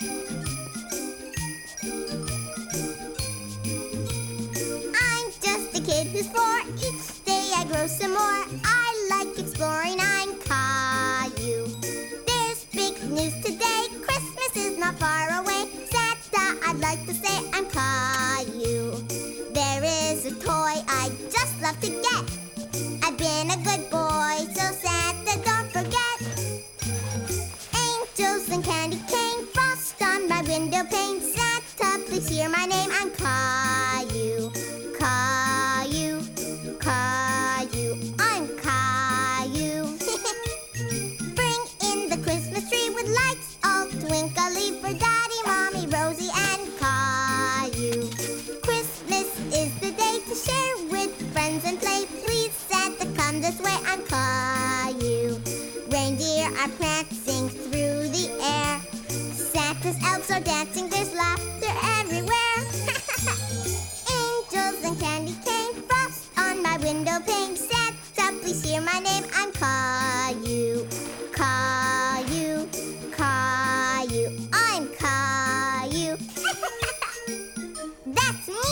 I'm just a kid who's 4. Each day I grow some more. I like exploring. I'm Caillou. There's big news today. Christmas is not far away. Santa, I'd like to say I'm Caillou. There is a toy I'd just love to get. I've been a good boy, so Santa, don't forget. Angels and candy cane, frost on my window pane. Santa, please hear my name. I'm Caillou. Caillou, Caillou, I'm Caillou. Bring in the Christmas tree with lights all twinkly for Daddy, Mommy, Rosie, and Caillou. Christmas is the day to share with friends and play. Please, Santa, come this way. I'm Caillou. Reindeer are prancing through the air. Santa's elves are dancing. There's laughter everywhere. Angels and candy cane, frost on my window pane. Santa, please hear my name. I'm Caillou.